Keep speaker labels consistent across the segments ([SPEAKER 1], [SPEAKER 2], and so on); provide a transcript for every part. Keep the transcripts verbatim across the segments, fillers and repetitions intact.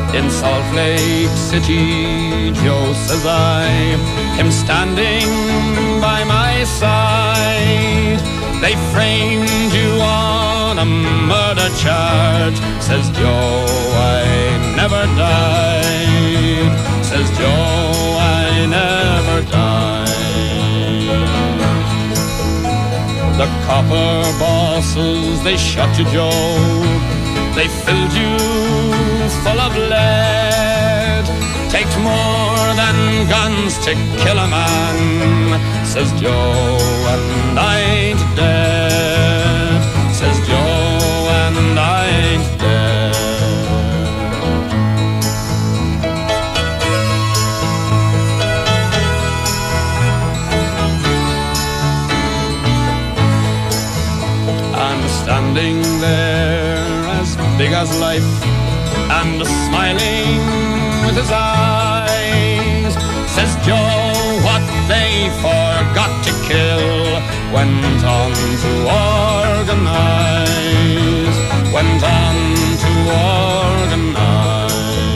[SPEAKER 1] In Salt Lake City, Joe says I, him standing by my side. They framed you on a murder charge, says Joe, I never died. Says Joe, I never died. The copper bosses, they shot you, Joe. They filled you full of lead. Takes more than guns to kill a man, says Joe, and I ain't dead. Says Joe, and I ain't dead. And standing there as big as life, and smiling with his eyes, says Joe, what they forgot to kill went on to organize, went on to organize.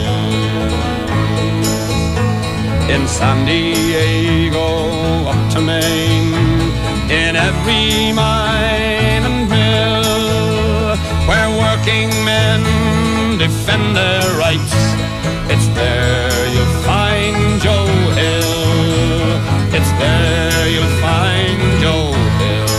[SPEAKER 1] In San Diego, up to Maine, in every mine and mill, where working men defend their rights, it's there you'll find Joe Hill. It's there you'll find Joe Hill.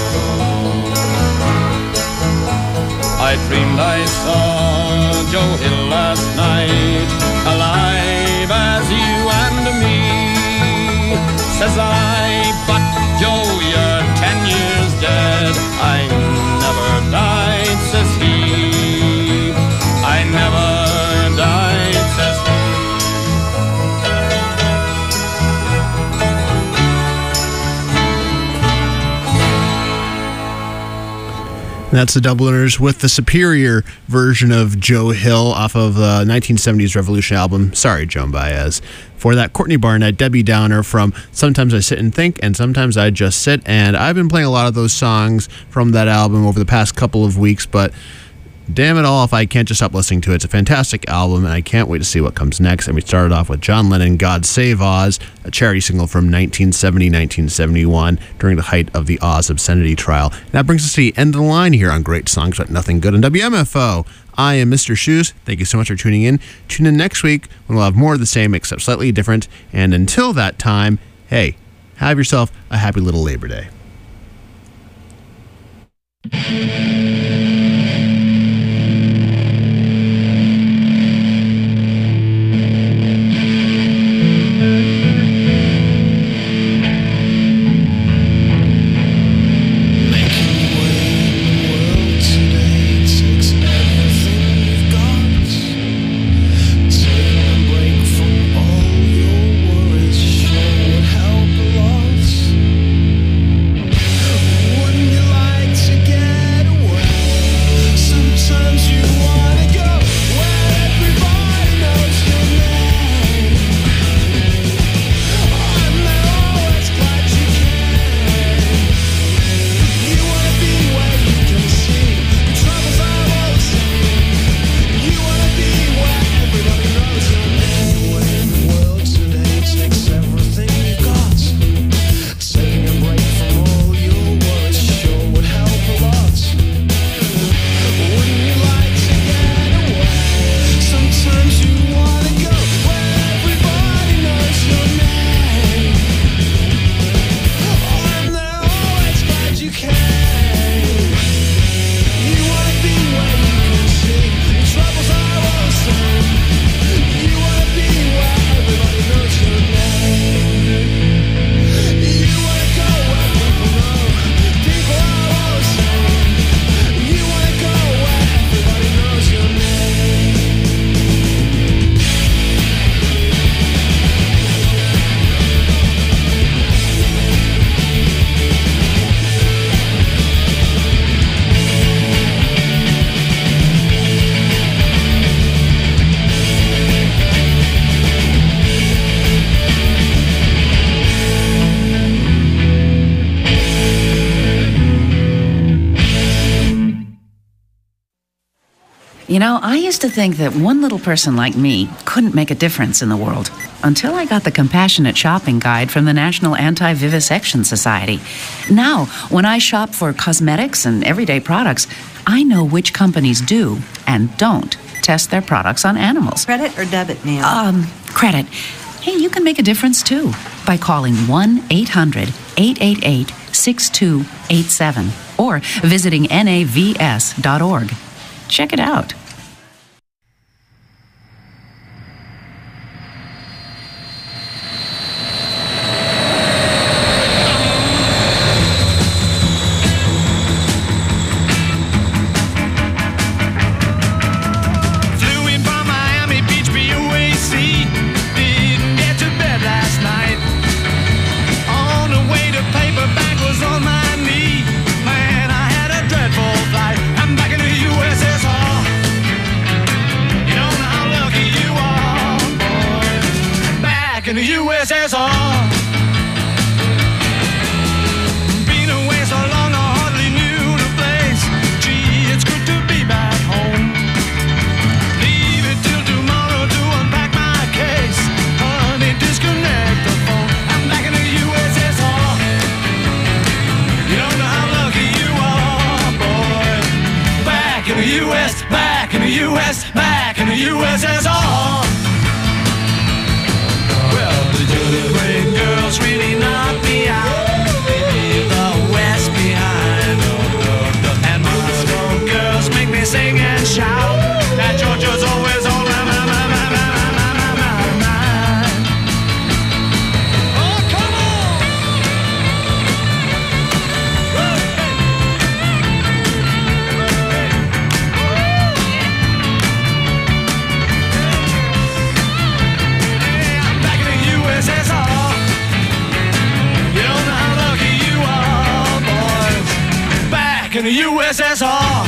[SPEAKER 1] I dreamed I saw Joe Hill last night, alive as you and me. Says I, but Joe, you're ten years dead. I never died, says he. I never died, says he.
[SPEAKER 2] That's the Dubliners with the superior version of Joe Hill off of the nineteen seventies Revolution album, Sorry, Joan Baez. For that, Courtney Barnett, Debbie Downer from Sometimes I Sit and Think and Sometimes I Just Sit. And I've been playing a lot of those songs from that album over the past couple of weeks, but damn it all if I can't just stop listening to it. It's a fantastic album, and I can't wait to see what comes next. And we started off with John Lennon, God Save Oz, a charity single from nineteen seventy nineteen seventy-one during the height of the Oz obscenity trial. And that brings us to the end of the line here on Great Songs But Nothing Good on W M F O. I am Mister Shoes. Thank you so much for tuning in. Tune in next week when we'll have more of the same except slightly different. And until that time, hey, have yourself a happy little Labor Day.
[SPEAKER 3] Wouldn't you like to get away? You know, I used to think that one little person like me couldn't make a difference in the world until I got the Compassionate Shopping Guide from the National Anti-Vivisection Society. Now, when I shop for cosmetics and everyday products, I know which companies do and don't test their products on animals.
[SPEAKER 4] Credit or debit, ma'am?
[SPEAKER 3] Um, credit. Hey, you can make a difference too by calling one eight hundred eight eight eight six two eight seven or visiting N A V S dot org. Check it out.
[SPEAKER 5] In the U S S R. Been away so long I hardly knew the place. Gee, it's good to be back home. Leave it till tomorrow to unpack my case. Honey, disconnect the phone. I'm back in the U S S R. You don't know how lucky you are, boy. Back in the U S, back in the U S, back in the U S S R. The great girls really knock me out. Leave the West behind. And Moscow girls make me sing and shout. That Georgia's always on my, my, my, my, my, my, my, my mind. Oh, come on! Hey, I'm back in the U S S R. In the U S S R.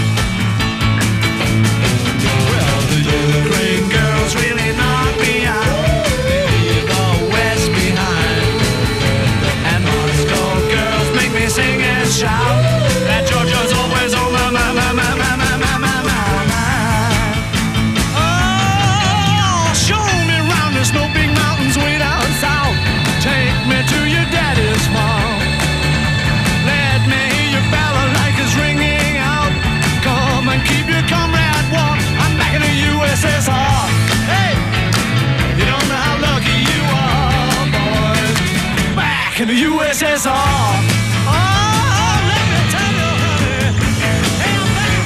[SPEAKER 5] Well, the great girls really knock me out. Leave the West behind. And Moscow girls make me sing and shout. That Georgia's always on my, my, my, my, my, my, my, my, my mind. Oh, show me round the snow big mountains way down south. Take me to your daddy's farm. Let me hear your balalaikas ringing out. Come and keep your comrade warm. I'm back in the U S S R. Hey, you don't know how lucky you are, boys. Back in the U S S R. Oh, let me tell you, honey. Hey, I'm back.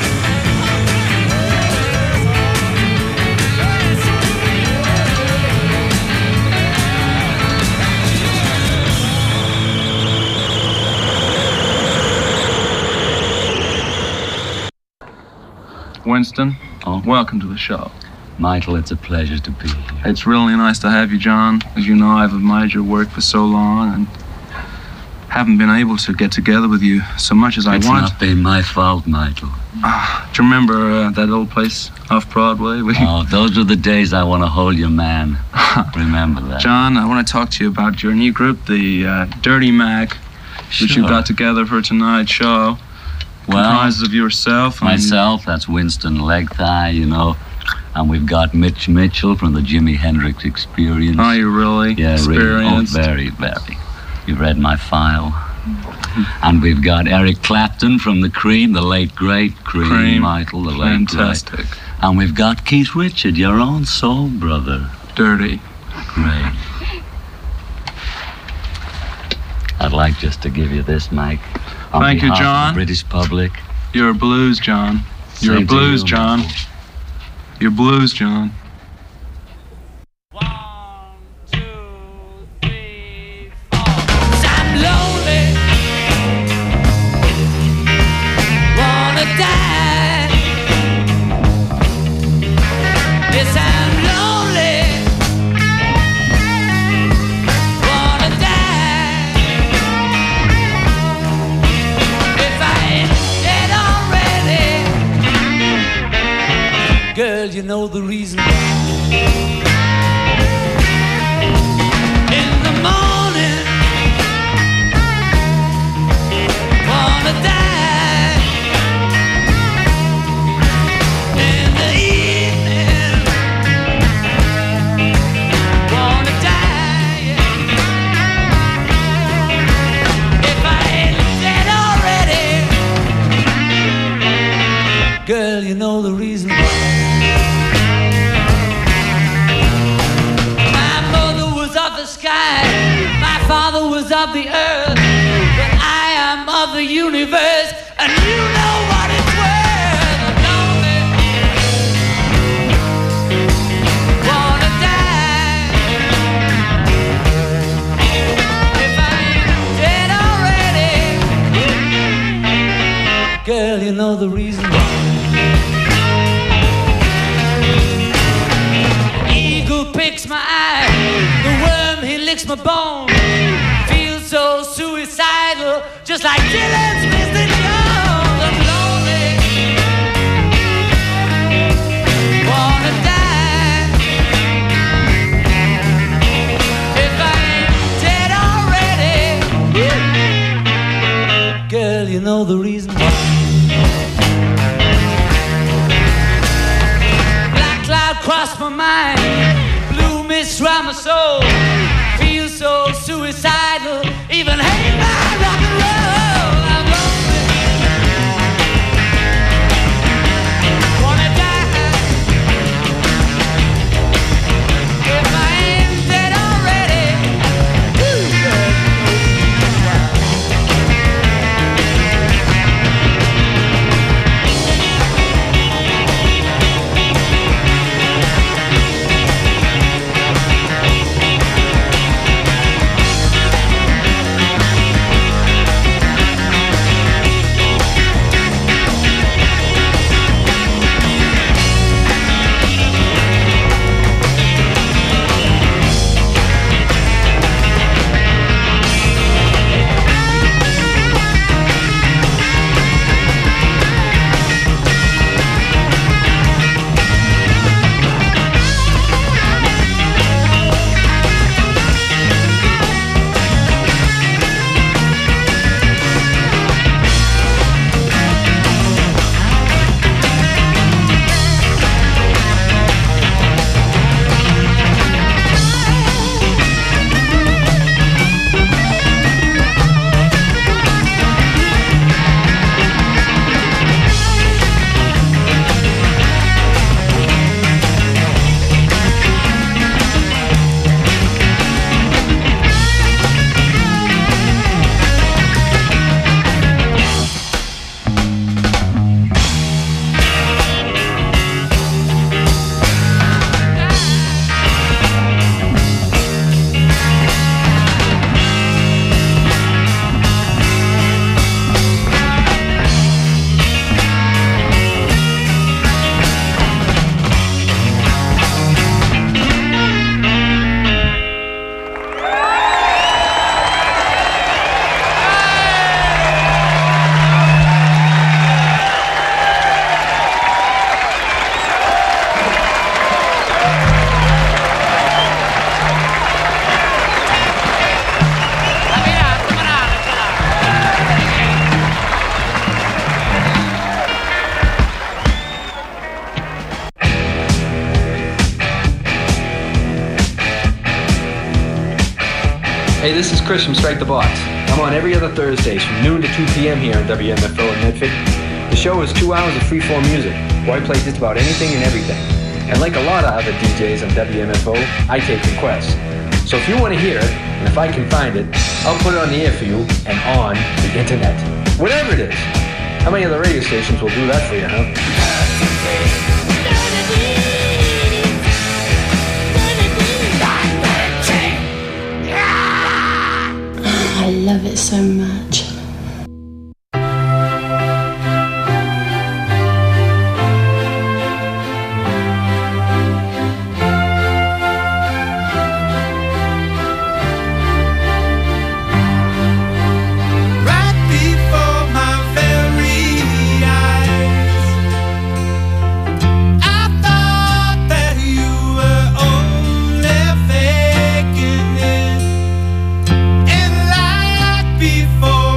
[SPEAKER 6] Winston,
[SPEAKER 7] Oh.
[SPEAKER 6] welcome to the show.
[SPEAKER 7] Michael, it's a pleasure to be here.
[SPEAKER 6] It's really nice to have you, John. As you know, I've admired your work for so long and haven't been able to get together with you so much as I
[SPEAKER 7] It's
[SPEAKER 6] want.
[SPEAKER 7] not been my fault, Michael.
[SPEAKER 6] Uh, do you remember uh, that old place off Broadway? We...
[SPEAKER 7] Oh, those are the days I want to hold your man. Remember that.
[SPEAKER 6] John, I want to talk to you about your new group, the uh, Dirty Mac,
[SPEAKER 7] Sure.
[SPEAKER 6] which you got together for tonight's show.
[SPEAKER 7] Well,
[SPEAKER 6] Comprises of yourself and...
[SPEAKER 7] myself, that's Winston Legthigh, you know. And we've got Mitch Mitchell from the Jimi Hendrix Experience.
[SPEAKER 6] Are you really
[SPEAKER 7] Yeah, really. Oh,
[SPEAKER 6] experienced?
[SPEAKER 7] very, very. You've read my file. And we've got Eric Clapton from the Cream, the late great Cream,
[SPEAKER 6] Cream.
[SPEAKER 7] Michael, the late
[SPEAKER 6] Fantastic.
[SPEAKER 7] great. And we've got Keith Richard, your own soul brother.
[SPEAKER 6] Dirty.
[SPEAKER 7] Great. I'd like just to give you this, Mike. On
[SPEAKER 6] Thank you,
[SPEAKER 7] behalf of
[SPEAKER 6] John.
[SPEAKER 7] the British public.
[SPEAKER 6] You're a blues, John. You're
[SPEAKER 7] Same
[SPEAKER 6] a
[SPEAKER 7] to
[SPEAKER 6] blues,
[SPEAKER 7] you,
[SPEAKER 6] John.
[SPEAKER 7] Michael.
[SPEAKER 6] You're blues, John.
[SPEAKER 5] One, two, three, four. 'Cause I'm lonely. Wanna die. Yes, I'm lonely. Wanna die. If I ain't dead already. Girl, you know the reason why. In the morning, wanna die. In the evening.
[SPEAKER 4] of the earth, but I am of the universe, and you know what it's worth. I'm lonely, wanna die. If I ain't dead already, girl, you know the reason why. Picks my eye, the worm he licks my bone. Feels so suicidal, just like Dylan's Mister Jones. I'm lonely, wanna die. If I ain't dead already, girl, you know the reason why. Black cloud crossed my mind, mist round my soul, feel so suicidal, even hate my rock and roll. I'm lonely, wanna die. If I ain't dead already, ooh, girl,
[SPEAKER 8] Hey, this is Chris from Strike the Box. I'm on every other Thursdays from noon to two p.m. here on W M F O in Medford. The show is two hours of freeform music, where I play just about anything and everything. And like a lot of other D Js on W M F O, I take requests. So if you want to hear it, and if I can find it, I'll put it on the air for you and on the internet. Whatever it is. How many other radio stations will do that for you, huh?
[SPEAKER 9] I love it so much.
[SPEAKER 5] Before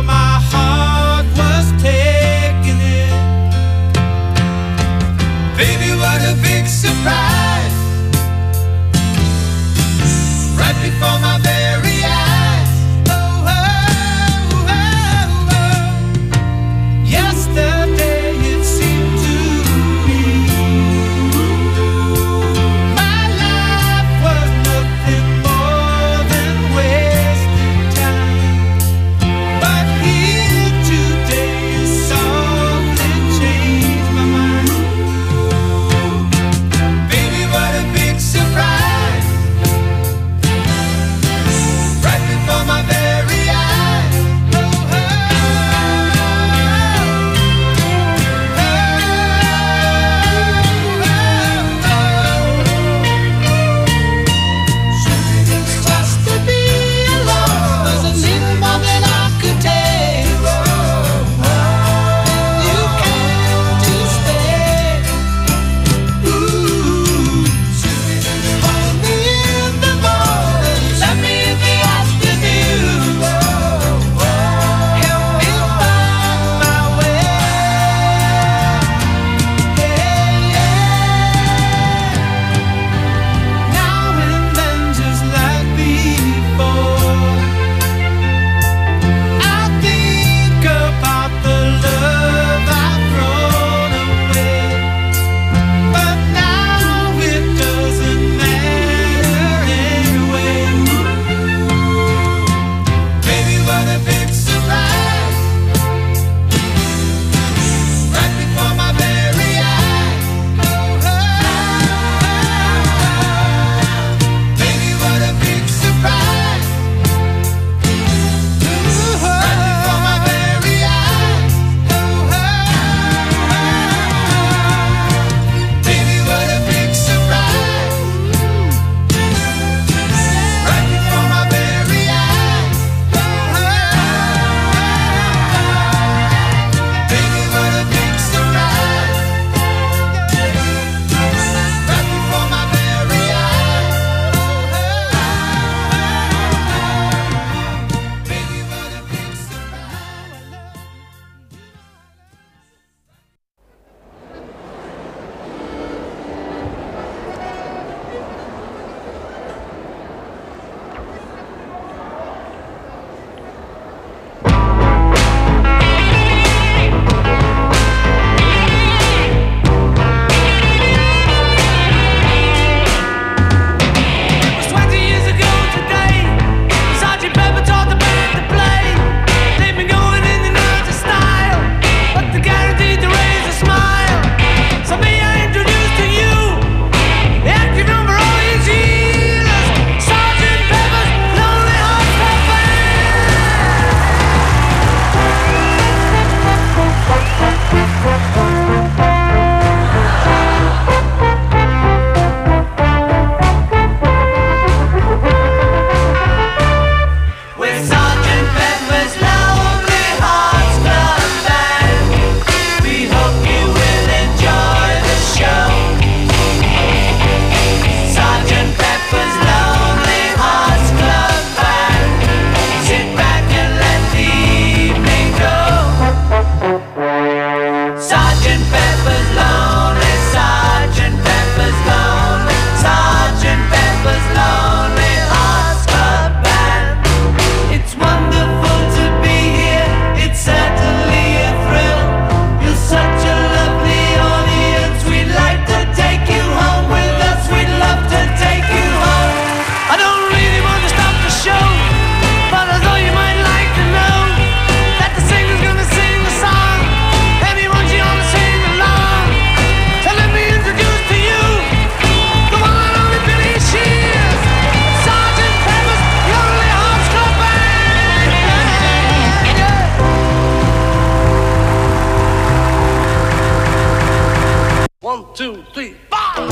[SPEAKER 5] two, three, four.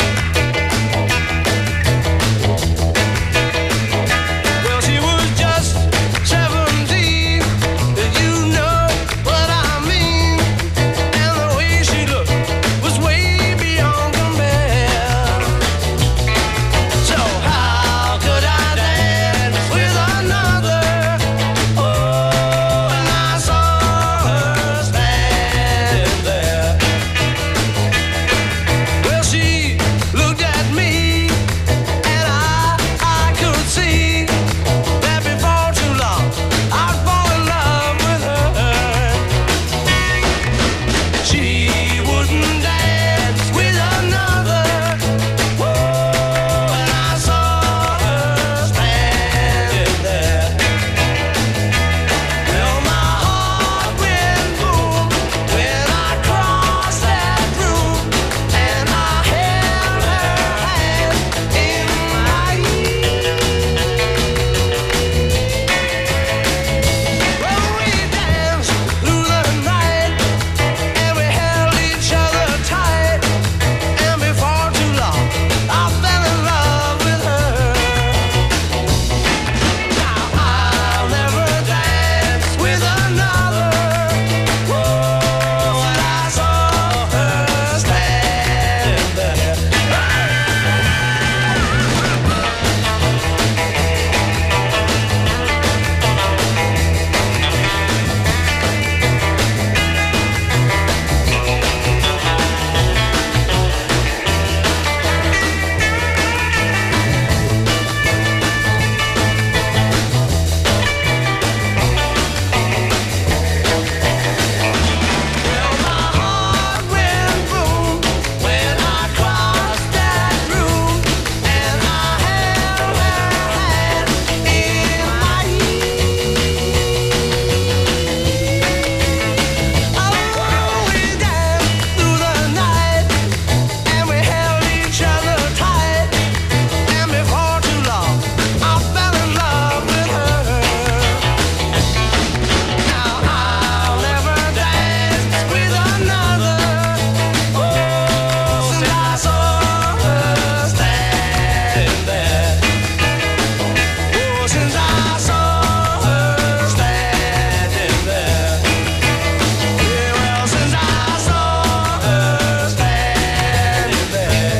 [SPEAKER 5] Well, she was just seventeen, you know what I mean. And the way she looked was way beyond compare. So how could I dance with another? Oh, and I saw her standing there. Well, she looked at me, and I, I could see that before too long I'd fall in love with her. She wouldn't dance with another. Whoa, and I saw her standing there. Well, my heart went boom when I crossed that room, and I held her hand in mine. Well, we danced through the night, and we held each other tight, and before too long I fell in love with her. Now I'll never dance with another. Whoa, and I saw her standing there. Well, my heart went boom when I crossed that room, and I held her hand in mine. Oh, we danced through the night, and we held each other tight, and before too long I fell in love with her. Now I'll never dance with another. Oh, since I saw her standing there. Oh, since I saw her standing there. Yeah, well, since I saw her standing there.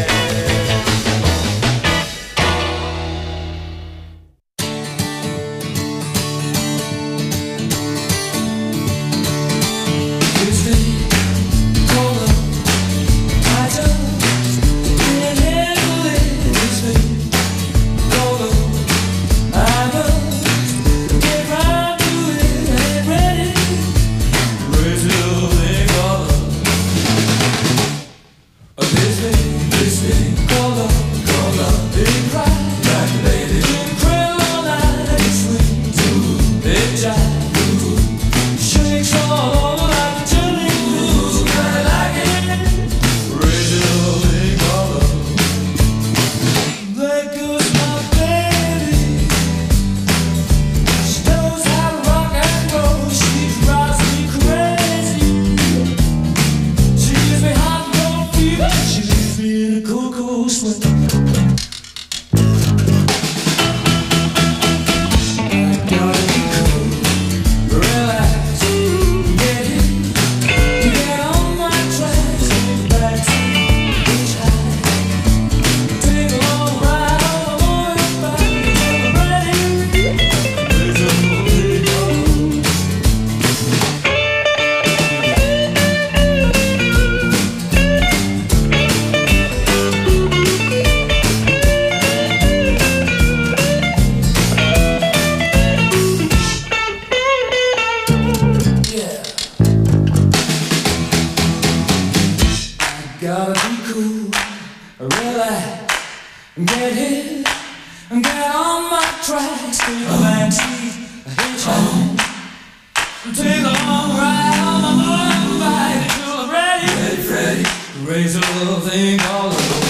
[SPEAKER 10] Gotta be cool, relax, get hit, get on my tracks, take a backseat, hitchhike, take a long ride on my motorbike until I'm ready, ready, ready, raise a little thing called a road.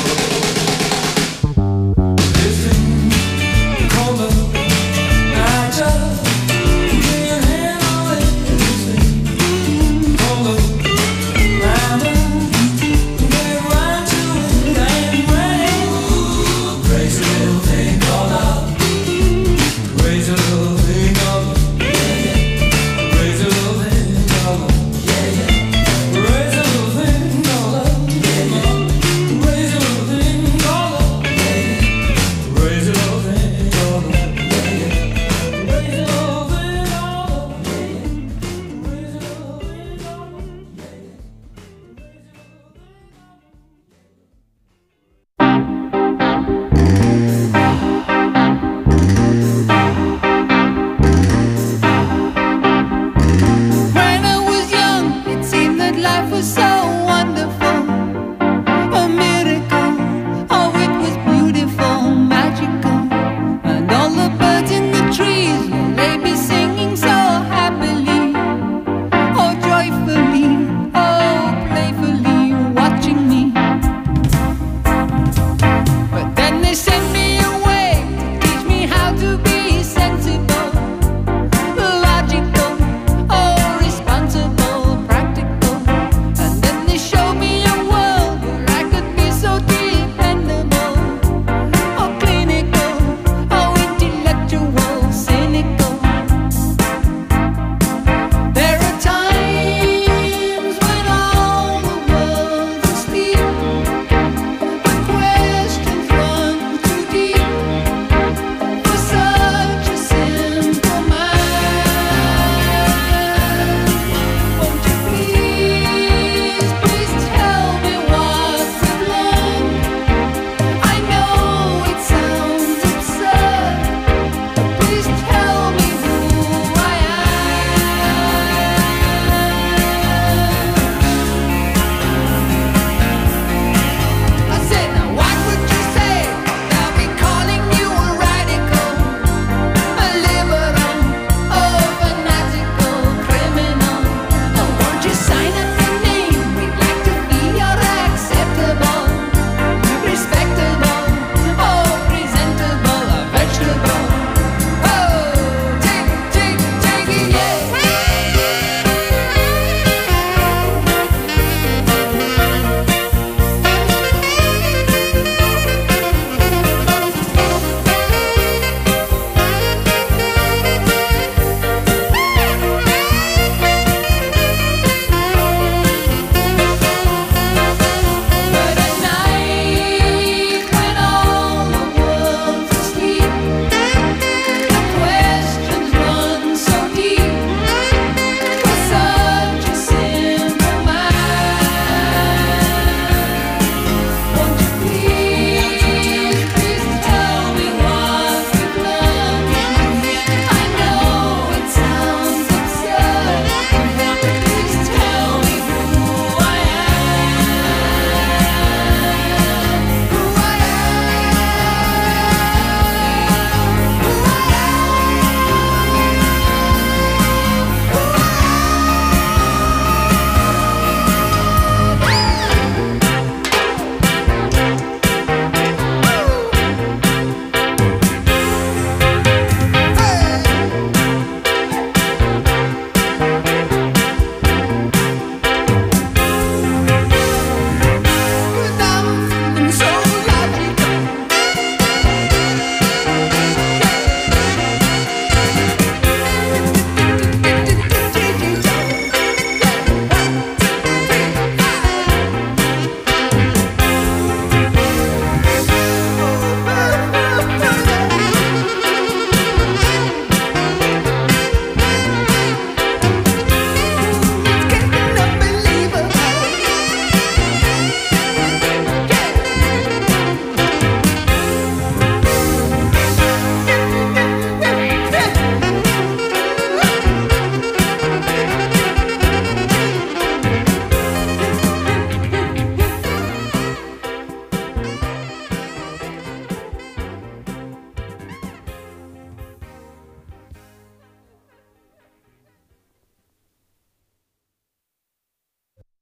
[SPEAKER 10] This thing called love, I just can't handle it. This thing called love, I just can't ride.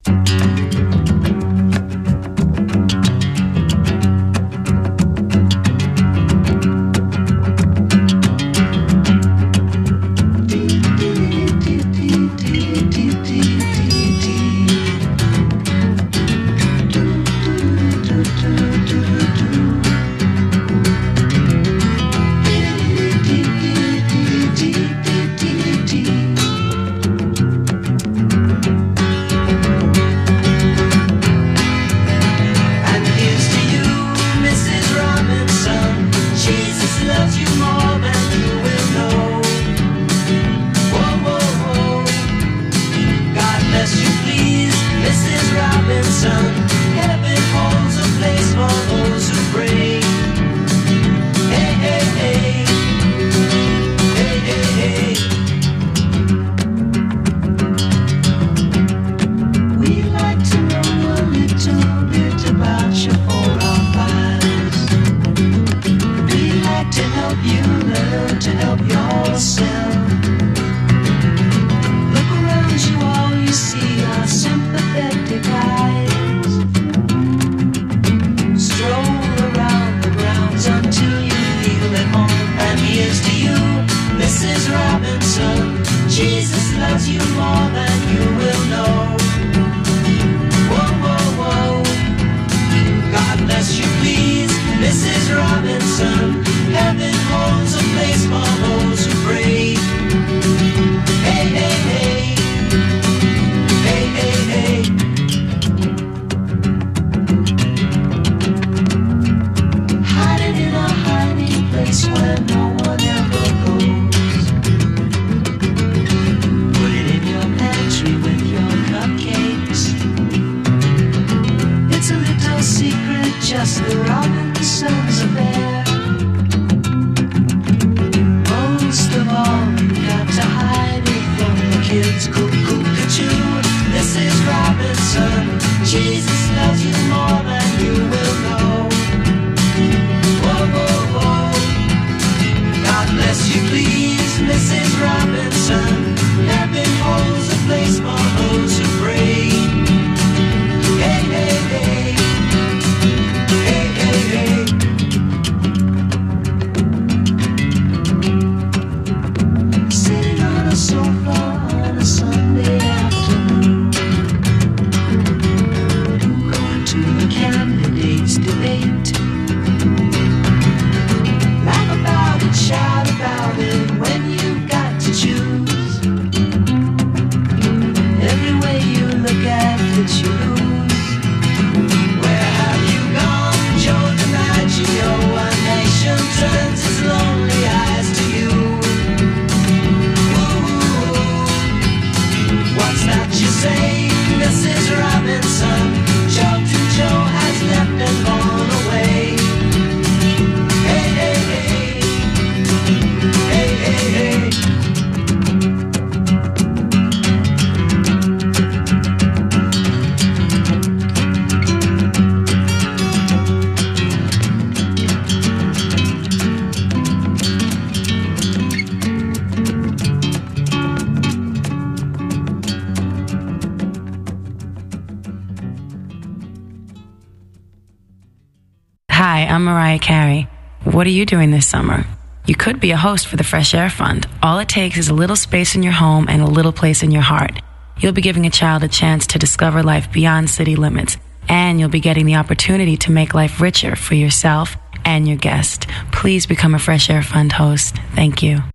[SPEAKER 11] Hi, I'm Mariah Carey. What are you doing this summer? You could be a host for the Fresh Air Fund. All it takes is a little space in your home and a little place in your heart. You'll be giving a child a chance to discover life beyond city limits, and you'll be getting the opportunity to make life richer for yourself and your guest. Please become a Fresh Air Fund host. Thank you.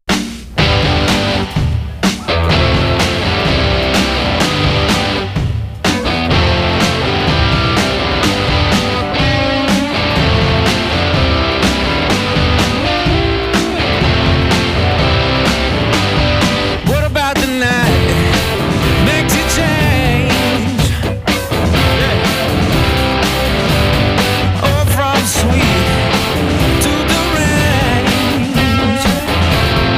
[SPEAKER 10] Sweet to the range.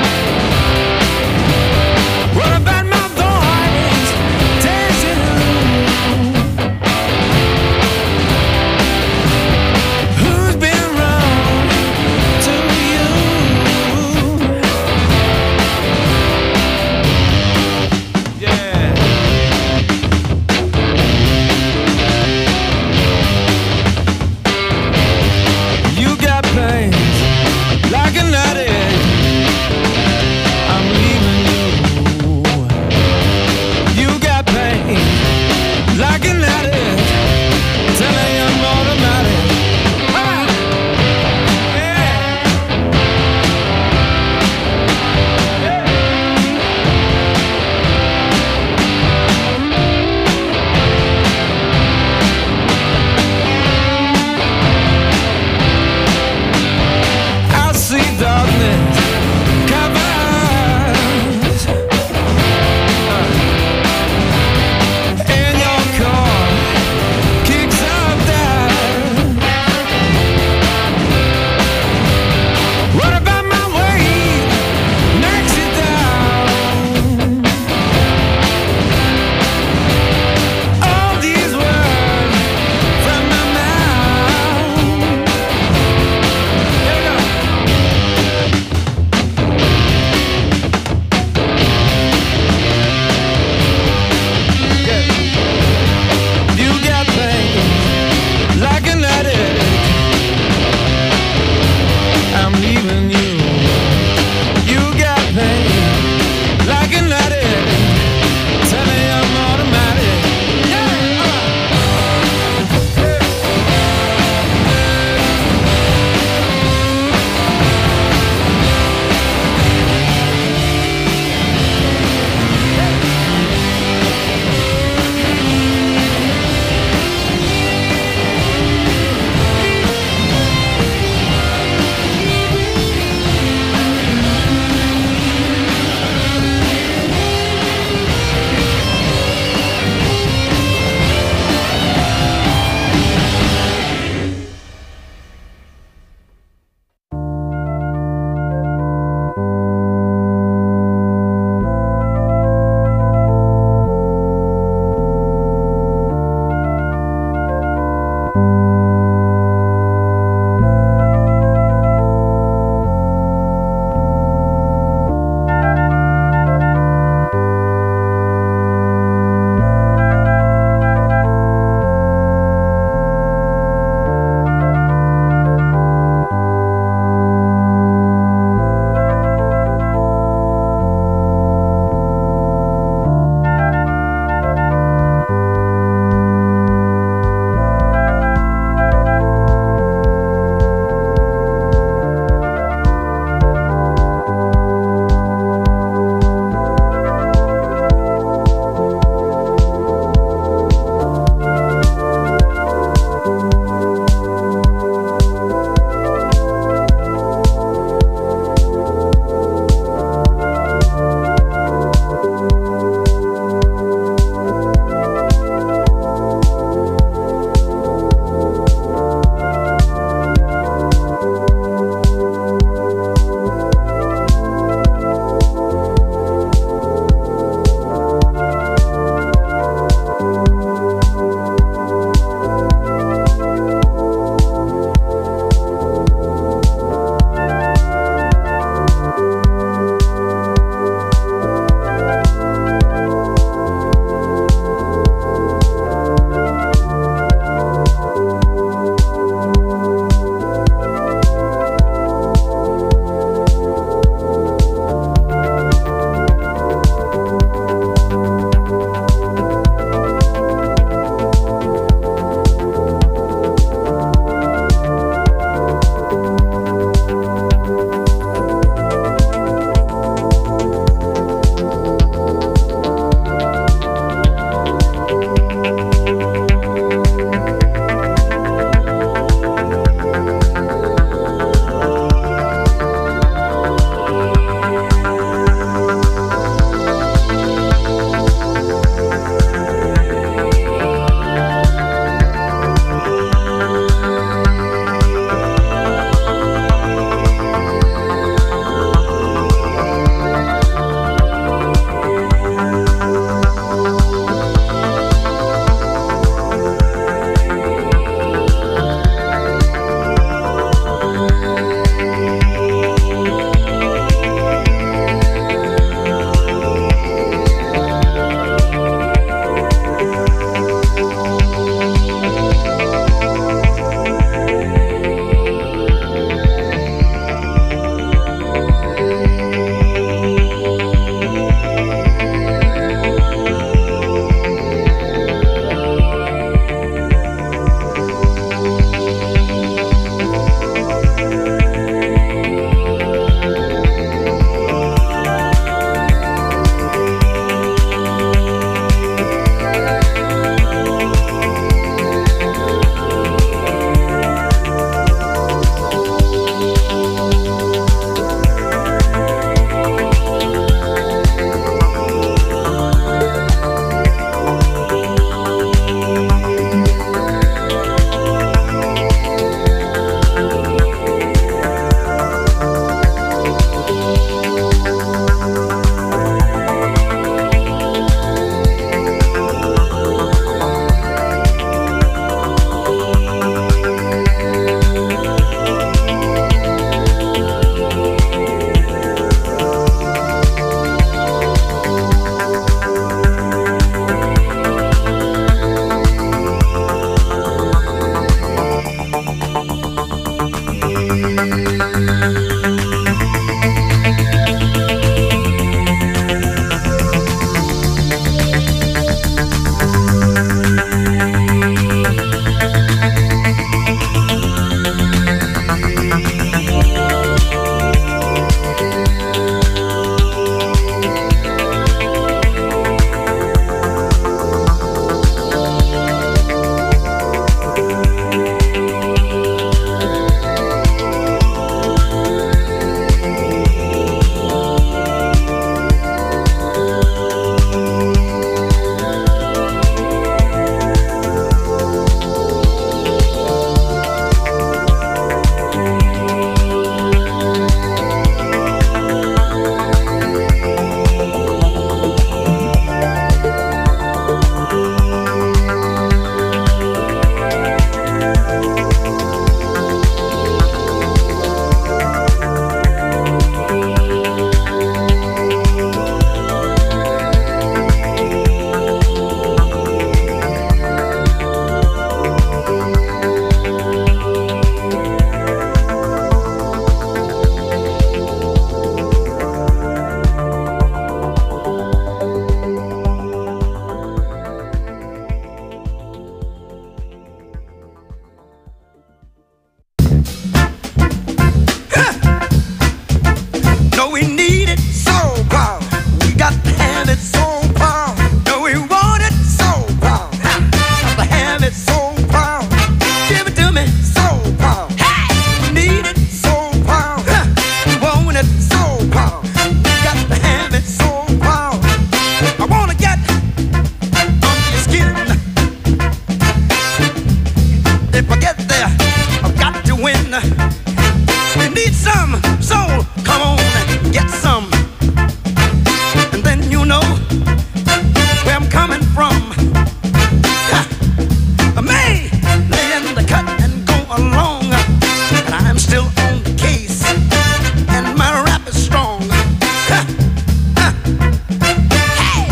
[SPEAKER 5] some soul, come on and get some. And then you know where I'm coming from. Ha! I may lay in the cut and go along, but I'm still on the case, and my rap is strong. Ha! Ha! Hey!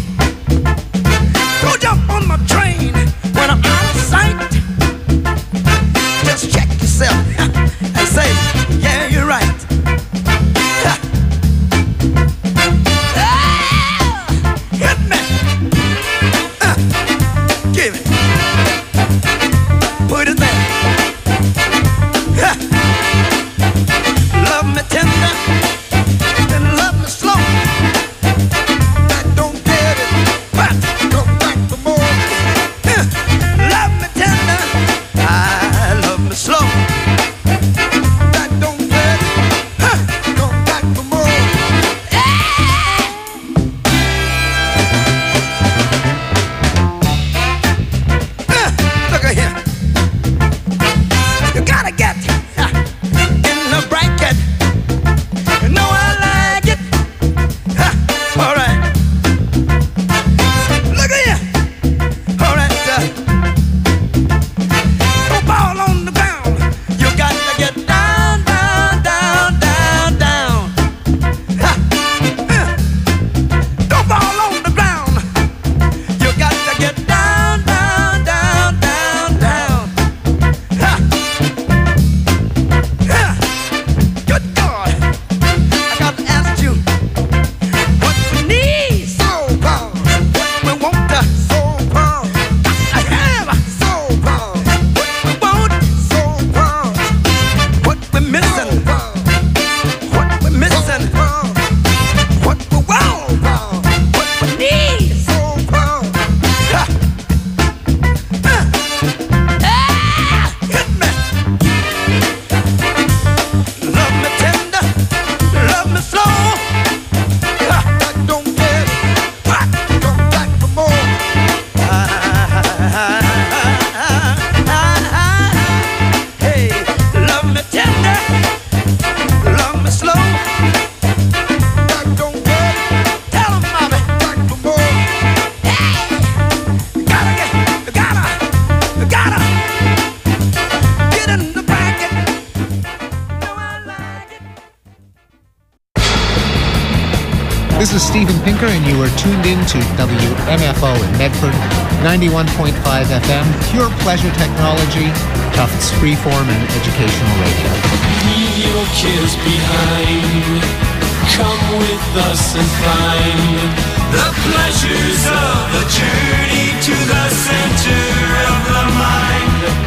[SPEAKER 5] Don't jump on my train when I'm out of sight. Just check yourself and say, yeah, you're right. Ha! Ah! Hit me. Uh, give it. Put it there. Ha! Love me tender, then love me slow. I don't get it, but come back for more. Ha! Love me tender, I love me slow. I don't get it, ha! Come back for more. Ah! Look at here. You gotta get uh, in the bracket. You know I like it. Ha, all right. Look at you. All right. Uh, don't fall on the ground. You got to get down, down, down, down, down. Ha, uh, don't fall on the ground. You got to get down, down, down, down, down. Ha. Yeah. Good God, I got to ask you what we need. Soul power. What we want to soul power. I have a soul power. What we want, soul power. What we missing, what we missing, what we want, what we need, soul power. Ha. Uh. Ah, hit me. Love me tender, love me slow. Ha, I don't get it, but come back for more. Ah, ah, ah, ah, ah. Hey, love me tender, love me slow. I don't get it. Tell 'em, mommy, back for more. Hey, you gotta get, you gotta, you gotta get in the bracket. Know I like it.
[SPEAKER 12] This is Steven Pinker, and you are tuned in to W M F O in Medford, ninety-one point five F M, pure pleasure technology, Tufts freeform and educational radio.
[SPEAKER 10] Leave your cares behind. Come with us and find the pleasures of the journey to the center of the mind.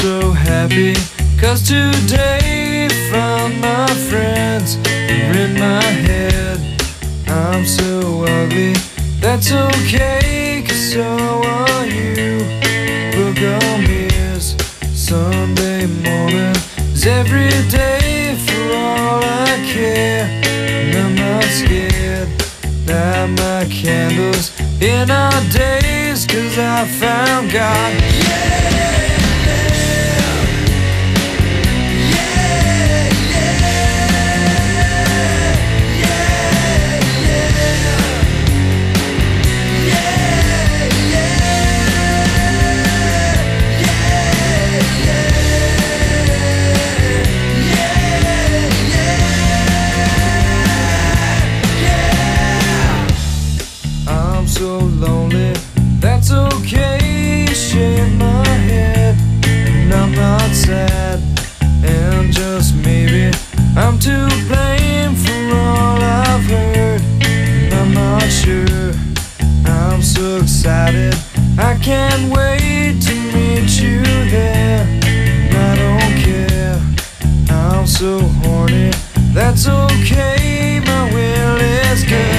[SPEAKER 13] so happy, cause today found my friends are in my head. I'm so ugly, that's okay, cause so are you. Book on mirrors, Sunday morning is every day for all I care. And I'm not scared, light my candles in our days, cause I found God. Yeah! So lonely, that's okay, shake my head, and I'm not sad, and just maybe I'm to blame for all I've heard, and I'm not sure, I'm so excited, I can't wait to meet you there, and I don't care, I'm so horny, that's okay, my will is good.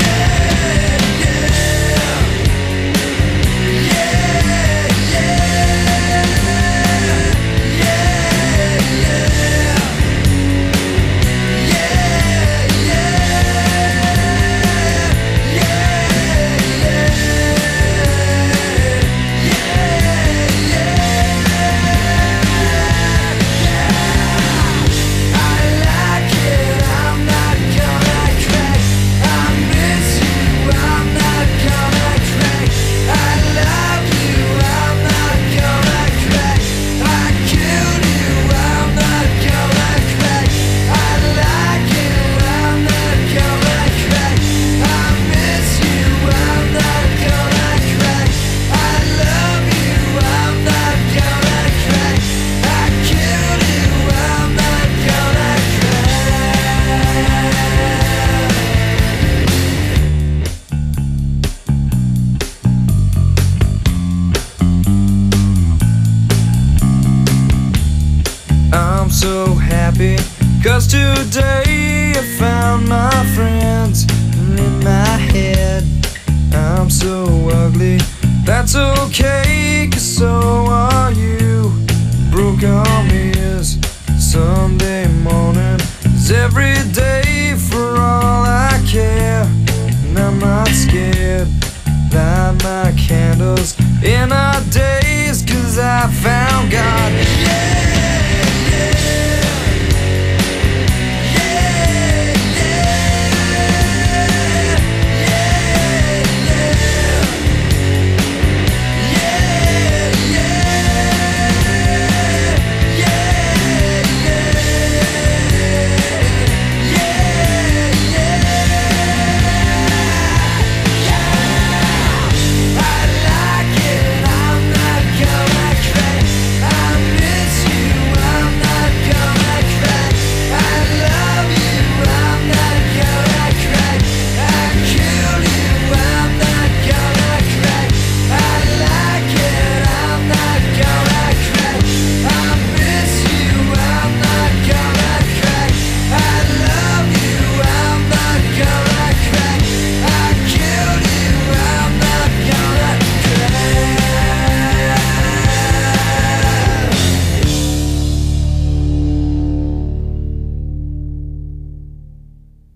[SPEAKER 13] So happy, cause today I found my friends in my head. I'm so ugly, that's okay, cause so are you. Broke arm is Sunday morning is every day for all I care. And I'm not scared, light my candles in our days, cause I found God. Yeah!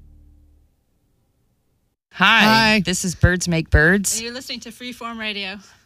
[SPEAKER 14] Hi, Hi, this is Birds Make Birds.
[SPEAKER 15] And you're listening to Freeform Radio.